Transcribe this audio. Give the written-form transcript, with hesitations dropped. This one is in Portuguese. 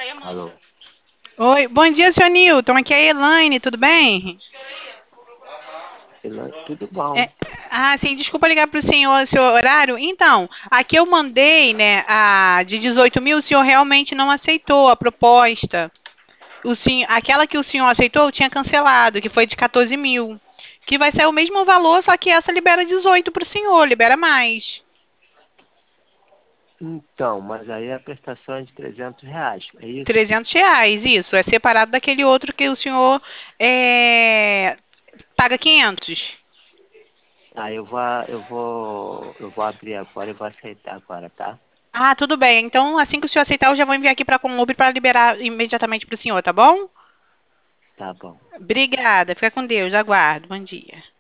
Alô? Oi, bom dia, senhor Newton. Aqui é a Elaine, tudo bem? Tudo bom? É, sim, desculpa ligar para o senhor, seu horário. Então, aqui eu mandei, né, a de 18 mil, o senhor realmente não aceitou a proposta. Aquela que o senhor aceitou, eu tinha cancelado, que foi de 14 mil. Que vai ser o mesmo valor, só que essa libera 18 para o senhor, libera mais. Então, mas aí a prestação é de R$ 300, é isso? R$ 300, isso. É separado daquele outro que o senhor paga 500. Eu vou abrir agora e vou aceitar agora, tá? Tudo bem. Então, assim que o senhor aceitar, eu já vou enviar aqui para a Conlup para liberar imediatamente para o senhor, tá bom? Tá bom. Obrigada. Fica com Deus. Aguardo. Bom dia.